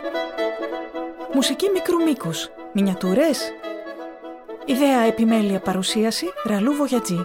Μουσική μικρού μήκους. Μινιατούρες. Ιδέα, επιμέλεια, παρουσίαση Ραλού Βογιατζή.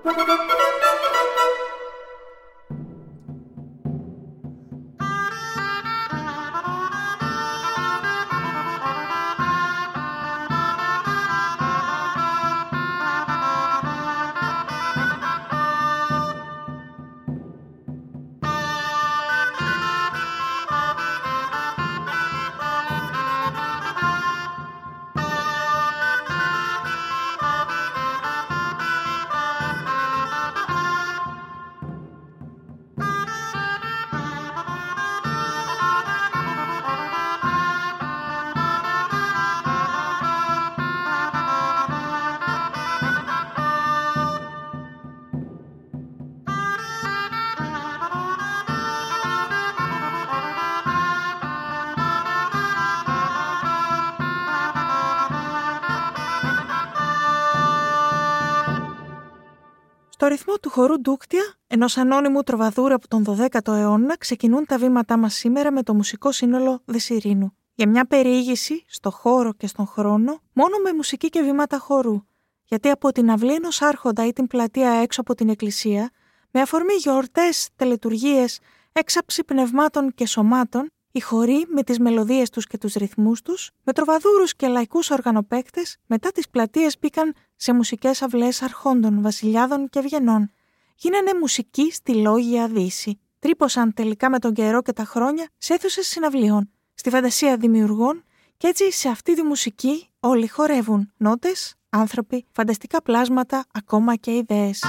Στο ρυθμό του χορού ντούκτια, ενός ανώνυμου τροβαδούρου από τον 12ο αιώνα, ξεκινούν τα βήματά μας σήμερα με το μουσικό σύνολο Δεσειρήνου. Για μια περιήγηση στο χώρο και στον χρόνο, μόνο με μουσική και βήματα χορού. Γιατί από την αυλή ενός άρχοντα ή την πλατεία έξω από την εκκλησία, με αφορμή γιορτές, τελετουργίες, έξαψη πνευμάτων και σωμάτων, οι χοροί με τις μελωδίες τους και τους ρυθμούς τους, με τροβαδούρους και λαϊκούς οργανοπαίκτες, μετά τις πλατείες μπήκαν σε μουσικές αυλές αρχόντων, βασιλιάδων και ευγενών. Γίνανε μουσική στη λόγια Δύση. Τρύπωσαν τελικά με τον καιρό και τα χρόνια σε αίθουσες συναυλιών, στη φαντασία δημιουργών, και έτσι σε αυτή τη μουσική όλοι χορεύουν. Νότες, άνθρωποι, φανταστικά πλάσματα, ακόμα και ιδέες.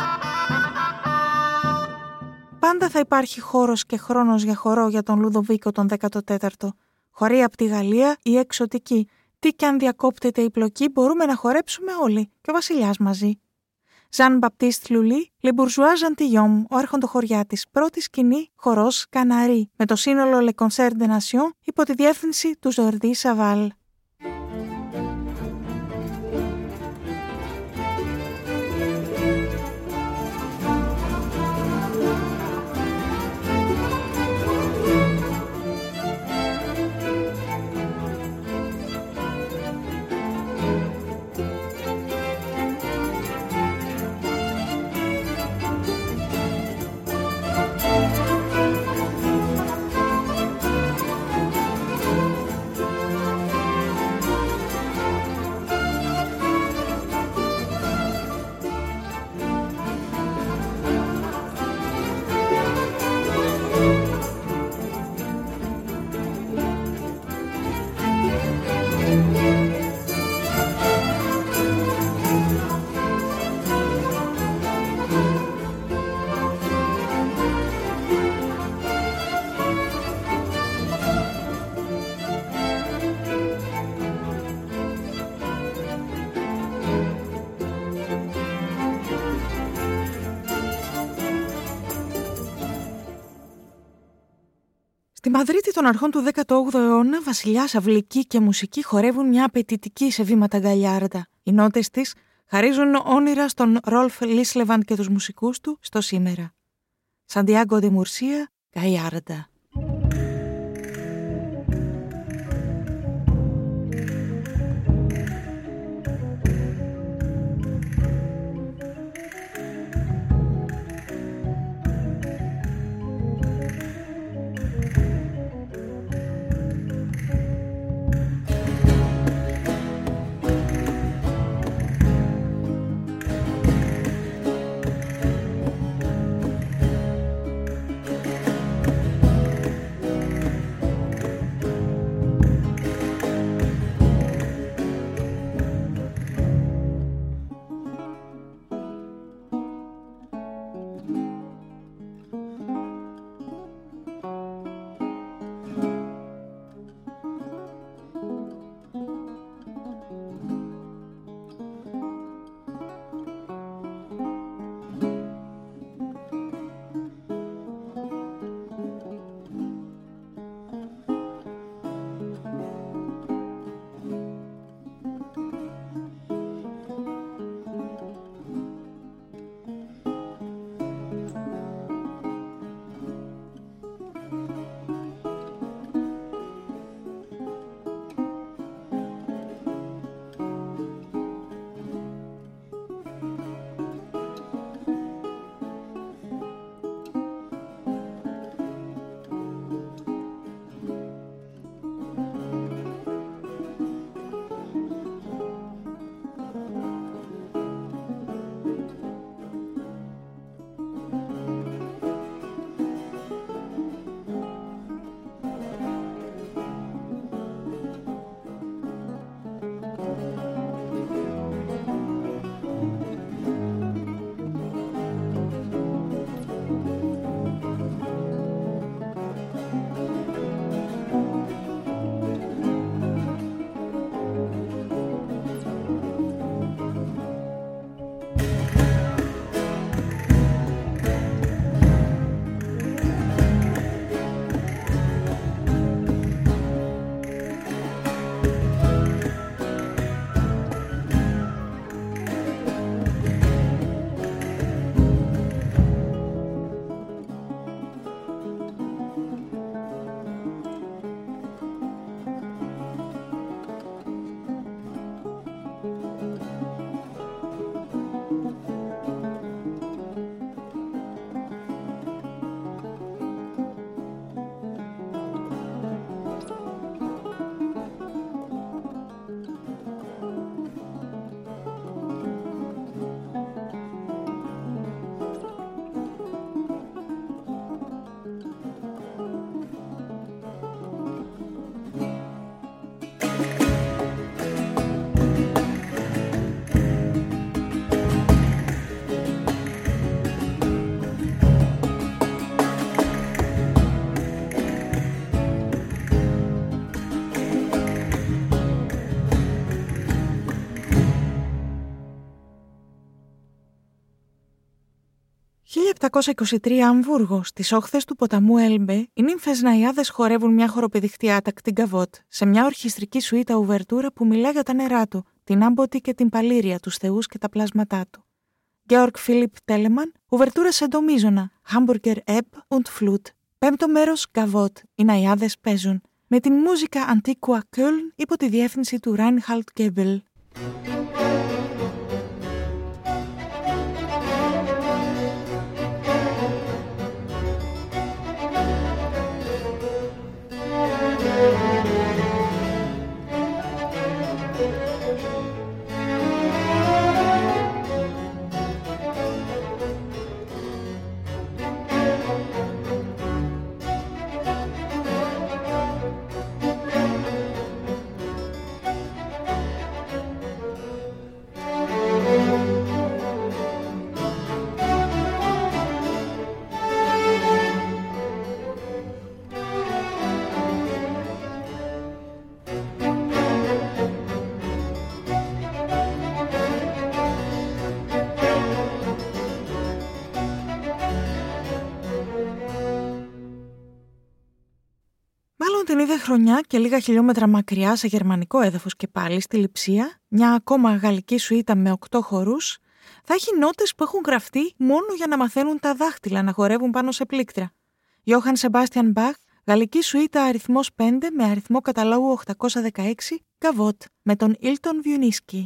Πάντα θα υπάρχει χώρος και χρόνος για χορό για τον Λουδοβίκο τον 14ο. Χοροί από τη Γαλλία ή εξωτική. Τι κι αν διακόπτεται η πλοκή, μπορούμε να χορέψουμε όλοι, και ο βασιλιάς μαζί. Ζαν Μπαπτίστ Λουλί, Le Bourgeois Gentilhomme, ο αρχοντοχωριάτης, πρώτη σκηνή χορός Καναρί, με το σύνολο Le Concert des Nations υπό τη διεύθυνση του Ζορδί Σαβάλ. Στη Μαδρίτη των αρχών του 18ου αιώνα, βασιλιάς, αυλική και μουσική χορεύουν μια απαιτητική σε βήματα γκαλιάρτα. Οι νότες της χαρίζουν όνειρα στον Ρόλφ Λίσλεβαντ και τους μουσικούς του στο σήμερα. Σαντιάγκο ντε Μουρσία, Γκαλιάρτα. 1723 Αμβούργο, στις όχθες του ποταμού Έλμπε, οι νύμφες Ναϊάδες χορεύουν μια χοροπηδηχτή άτακτη γκαβότ σε μια ορχιστρική σουίτα ουβερτούρα που μιλά για τα νερά του, την άμποτη και την παλήρια, τους θεούς και τα πλάσματά του. Γεώργ Φίλιπ Τέλεμαν, ουβερτούρα σε ντομίζωνα, Hamburger Ebb und Flut. Πέμπτο μέρος γκαβότ, οι Ναϊάδες παίζουν, με την μούζικα Antiqua Köln υπό τη διεύθυνση του Reinhard Goebel. Την ίδια χρονιά και λίγα χιλιόμετρα μακριά σε γερμανικό έδαφος και πάλι στη Λειψία, μια ακόμα γαλλική σουίτα με 8 χορούς, θα έχει νότες που έχουν γραφτεί μόνο για να μαθαίνουν τα δάχτυλα να χορεύουν πάνω σε πλήκτρα. Johann Sebastian Bach, γαλλική σουίτα αριθμός 5 με αριθμό καταλόγου 816, Gavotte, με τον Ήλτον Βιουνίσκι.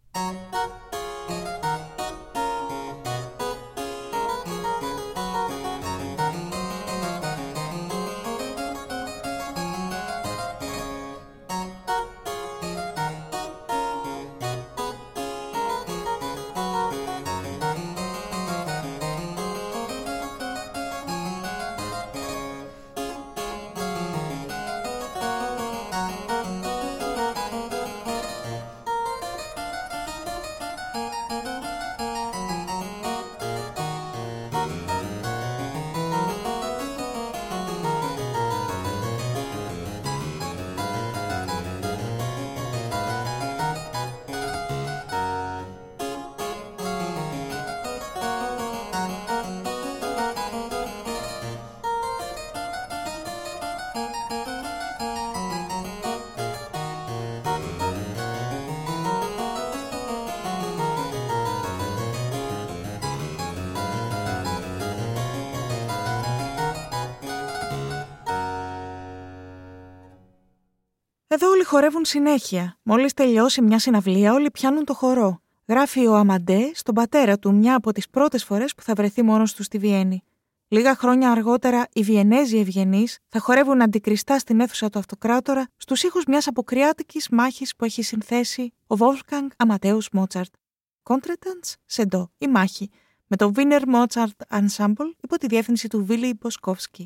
Εδώ όλοι χορεύουν συνέχεια. Μόλις τελειώσει μια συναυλία, όλοι πιάνουν το χορό. Γράφει ο Αμαντέ στον πατέρα του μια από τις πρώτες φορές που θα βρεθεί μόνος του στη Βιέννη. Λίγα χρόνια αργότερα, οι Βιενέζοι ευγενείς θα χορεύουν αντικριστά στην αίθουσα του Αυτοκράτορα στους ήχους μιας αποκριάτικης μάχης που έχει συνθέσει ο Wolfgang Amadeus Mozart. Contredanse σε ντο, η μάχη, με το Wiener Mozart Ensemble υπό τη διεύθυνση του Βίλι Μποσκόφσκι.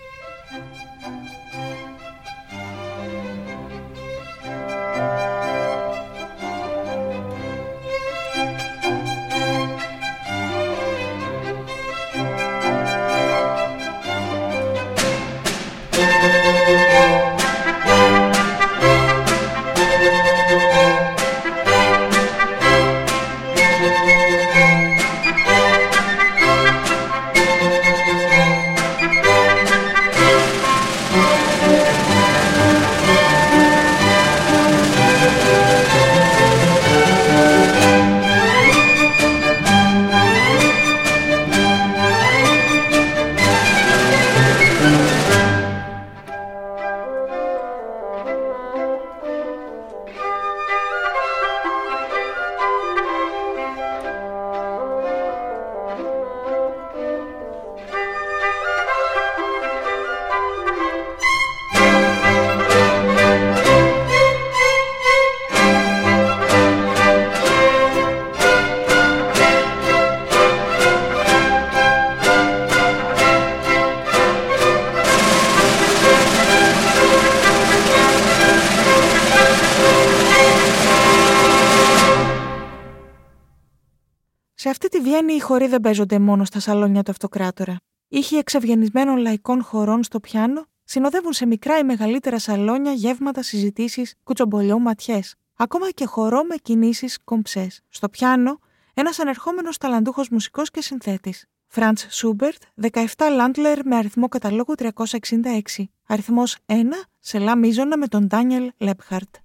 Σε αυτή τη Βιέννη οι χοροί δεν παίζονται μόνο στα σαλόνια του Αυτοκράτορα. Ήχοι εξευγενισμένων λαϊκών χορών στο πιάνο συνοδεύουν σε μικρά ή μεγαλύτερα σαλόνια γεύματα, συζητήσεις, κουτσομπολιό, ματιές. Ακόμα και χορό με κινήσεις κομψές. Στο πιάνο, ένας ανερχόμενος ταλαντούχος μουσικός και συνθέτης. Φραντς Σούμπερτ, 17 Λάντλερ με αριθμό καταλόγου 366. Αριθμός 1 σε λα μείζωνα με τον Ντάνιελ Λέπχαρτ.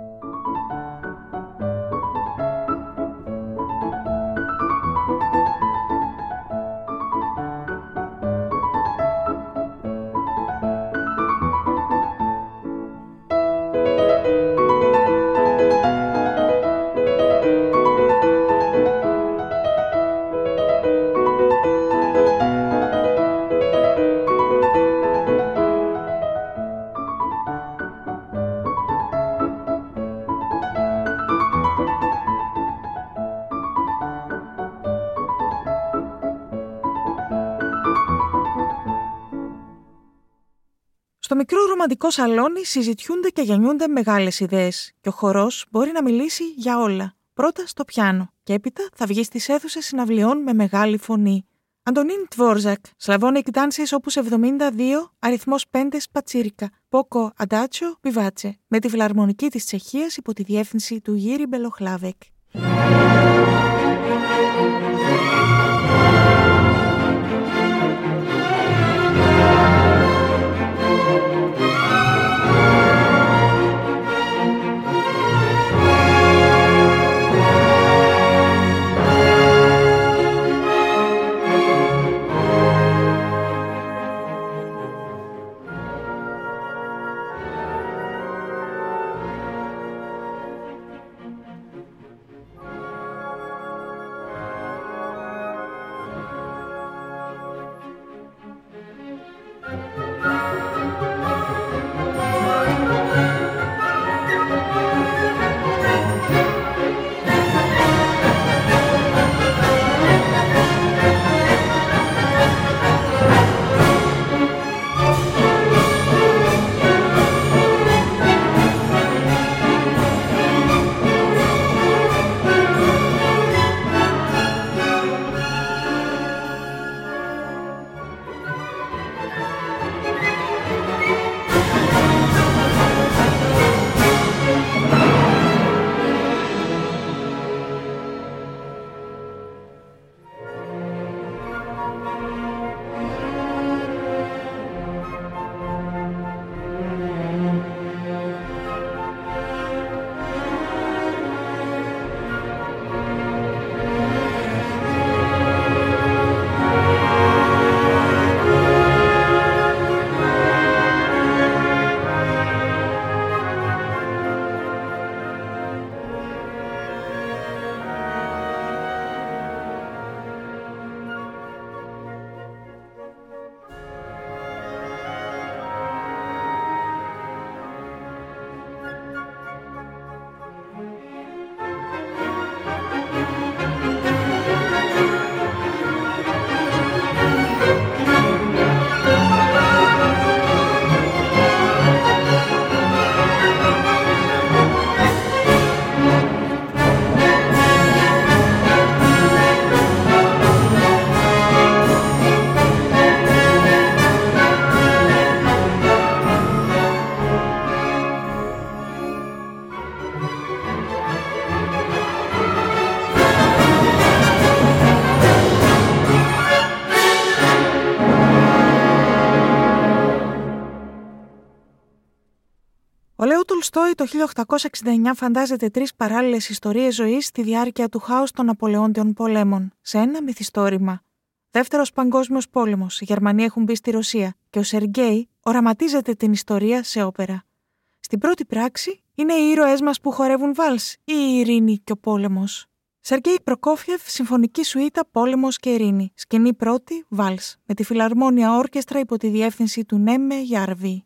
Στο μικρό ρομαντικό σαλόνι συζητιούνται και γεννιούνται μεγάλες ιδέες και ο χορός μπορεί να μιλήσει για όλα. Πρώτα στο πιάνο και έπειτα θα βγει στις αίθουσες συναυλιών με μεγάλη φωνή. Αντωνίν Τβόρζακ, Slavonic Dances Opus 72, αριθμός 5 Σπατσίρικα, Πόκο Αντάτσιο Βιβάτσε, με τη φιλαρμονική της Τσεχίας υπό τη διεύθυνση του Γύρι Μπελοχλάβεκ. Ο Λέο Τολστόι το 1869 φαντάζεται 3 παράλληλες ιστορίες ζωής στη διάρκεια του χάους των Ναπολεόντιων πολέμων, σε ένα μυθιστόρημα. Δεύτερος Παγκόσμιος Πόλεμος, οι Γερμανοί έχουν μπει στη Ρωσία και ο Σεργέι οραματίζεται την ιστορία σε όπερα. Στην πρώτη πράξη είναι οι ήρωές μας που χορεύουν βάλς ή η ειρήνη και ο πόλεμος. Σεργέι Προκόφιεφ, συμφωνική σουίτα Πόλεμος και Ειρήνη, σκηνή πρώτη βάλς, με τη Φιλαρμόνια Όρκεστρα υπό τη διεύθυνση του Νέμε Γιάρβι.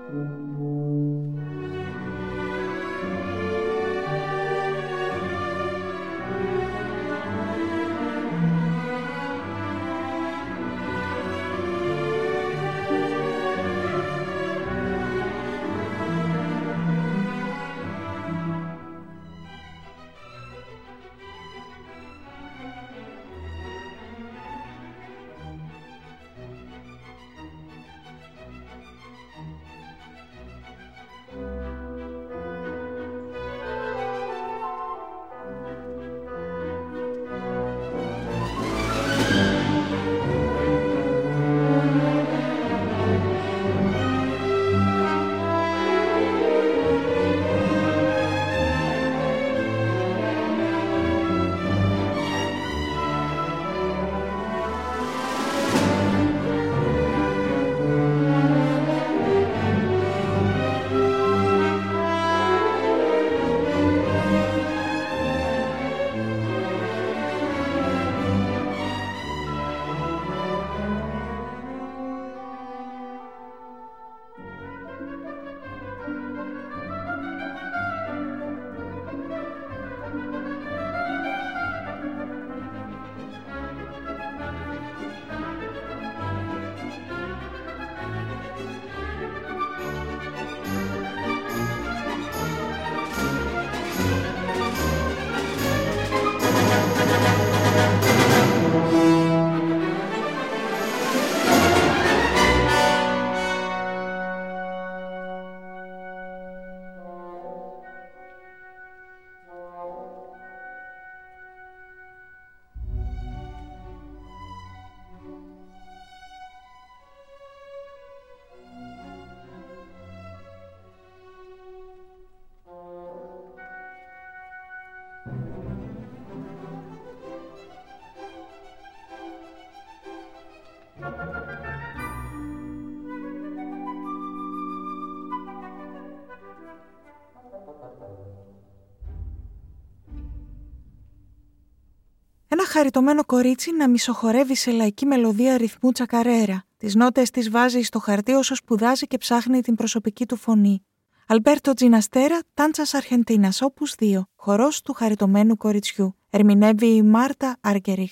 Ένα χαριτωμένο κορίτσι να μισοχορεύει σε λαϊκή μελωδία ρυθμού τσακαρέρα. Τις νότες τις βάζει στο χαρτί όσο σπουδάζει και ψάχνει την προσωπική του φωνή. Αλμπέρτο Τζιναστέρα, Τάντσας Αρχεντίνας, Όπους 2, χορός του χαριτωμένου κοριτσιού. Ερμηνεύει η Μάρτα Άρκεριχ.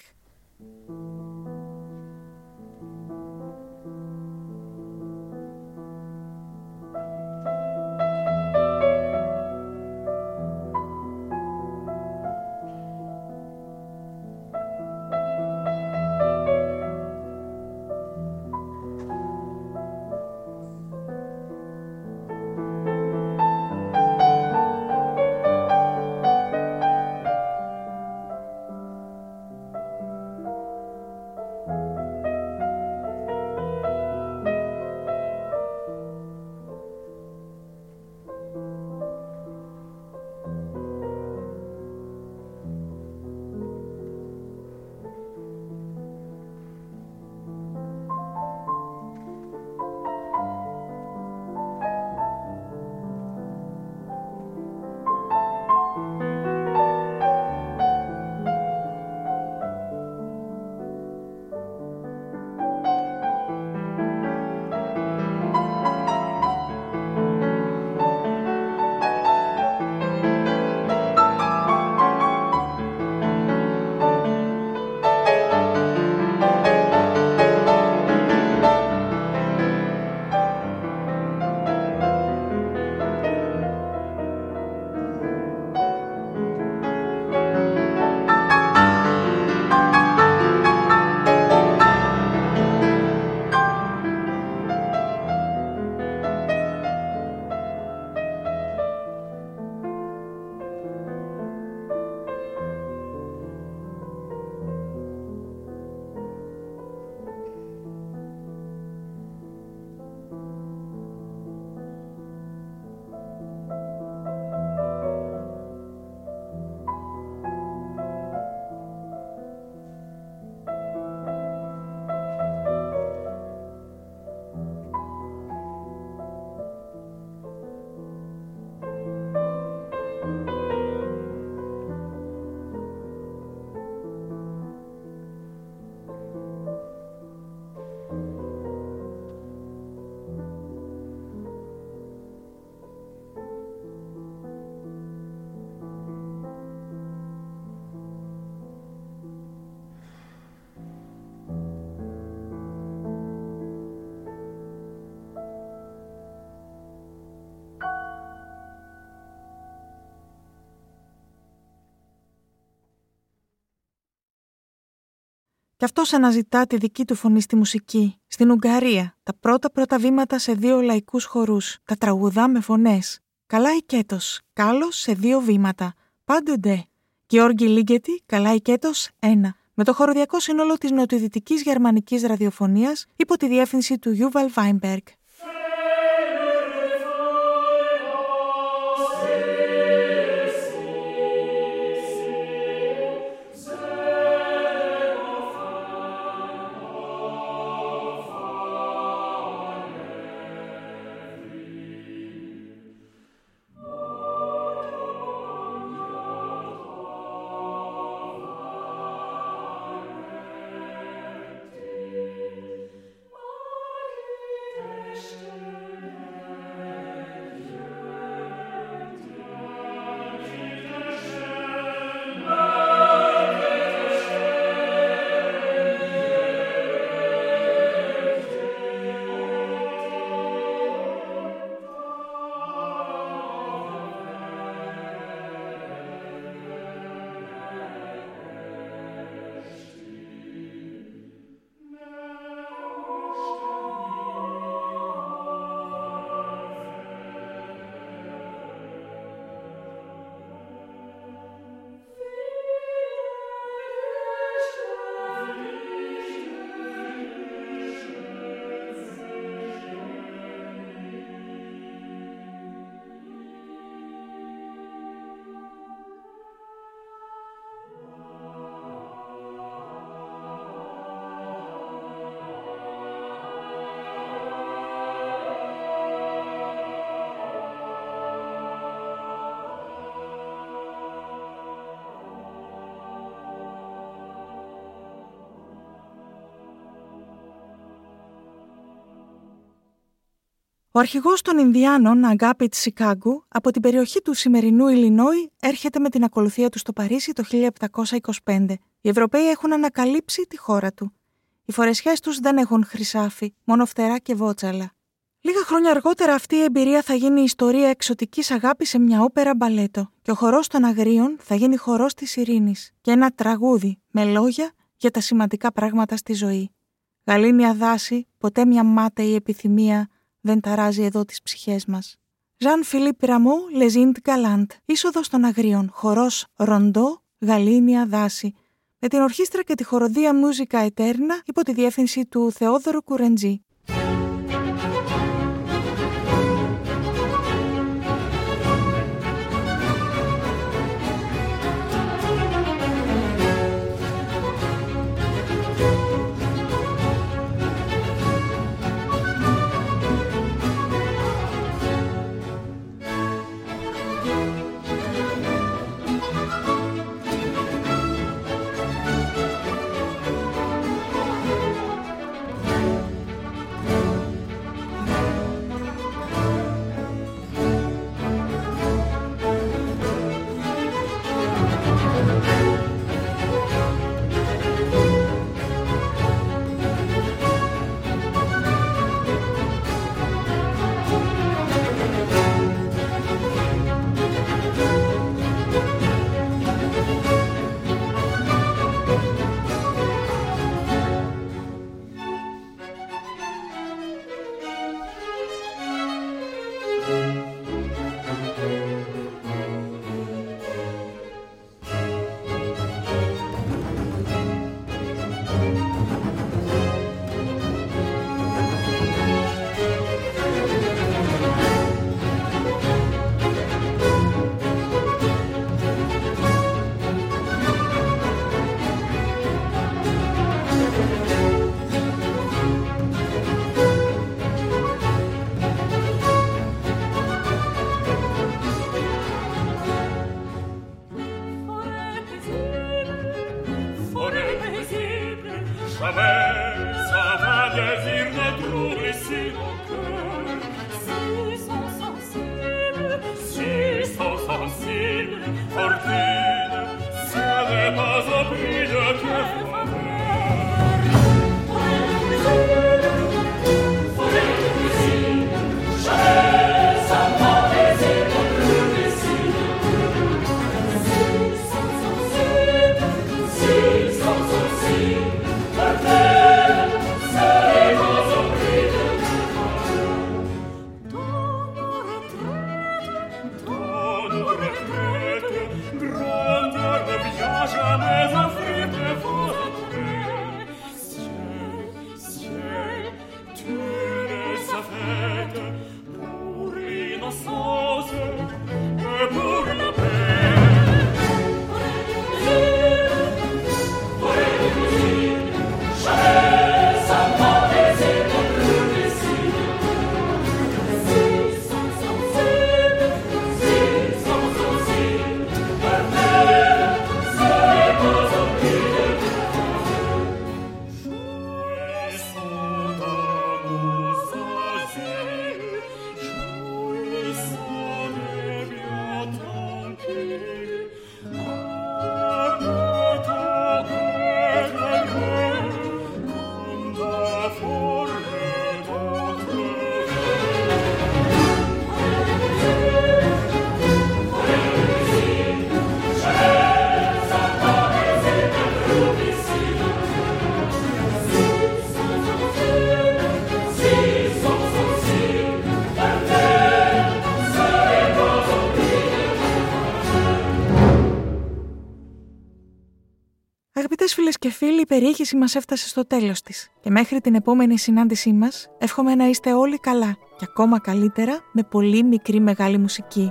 Κι αυτός αναζητά τη δική του φωνή στη μουσική. Στην Ουγγαρία, τα πρώτα βήματα σε 2 λαϊκούς χορούς. Τα τραγουδά με φωνές. Καλάει Κέτος, Κάλλος σε 2 βήματα. Πάντοτε. Γεώργη Λίγκετη, Καλάει Κέτος 1. Με το χοροδιακό σύνολο της νοτιοδυτικής γερμανικής ραδιοφωνίας υπό τη διεύθυνση του Γιούβαλ Βάινμπεργκ. Ο αρχηγός των Ινδιάνων, Αγκάπιτ Σικάγκου, από την περιοχή του σημερινού Ιλινόι, έρχεται με την ακολουθία του στο Παρίσι το 1725. Οι Ευρωπαίοι έχουν ανακαλύψει τη χώρα του. Οι φορεσιές τους δεν έχουν χρυσάφι, μόνο φτερά και βότσαλα. Λίγα χρόνια αργότερα αυτή η εμπειρία θα γίνει η ιστορία εξωτικής αγάπης σε μια όπερα μπαλέτο και ο χορός των Αγρίων θα γίνει χορός της ειρήνης και ένα τραγούδι με λόγια για τα σημαντικά πράγματα στη ζωή. Γαλήνια δάση, ποτέ μια μάταιη επιθυμία δεν ταράζει εδώ τις ψυχές μας. Ζαν Φιλίπ Ραμό, Λεζίντ Γκαλάντ, είσοδος των Αγρίων, χορός Ροντό, Γαλήνια δάση, με την ορχήστρα και τη χοροδία Μούζικα Ετέρνα υπό τη διεύθυνση του Θεόδωρου Κουρεντζή. Αγαπητές φίλες και φίλοι, η περιήγηση μας έφτασε στο τέλος της και μέχρι την επόμενη συνάντησή μας εύχομαι να είστε όλοι καλά και ακόμα καλύτερα με πολύ μικρή μεγάλη μουσική.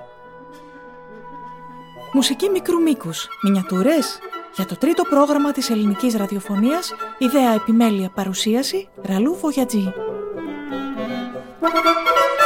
Μουσική μικρού μήκους, μινιατούρες. Για το τρίτο πρόγραμμα της ελληνικής ραδιοφωνίας, ιδέα επιμέλεια παρουσίαση Ραλού Βογιατζή.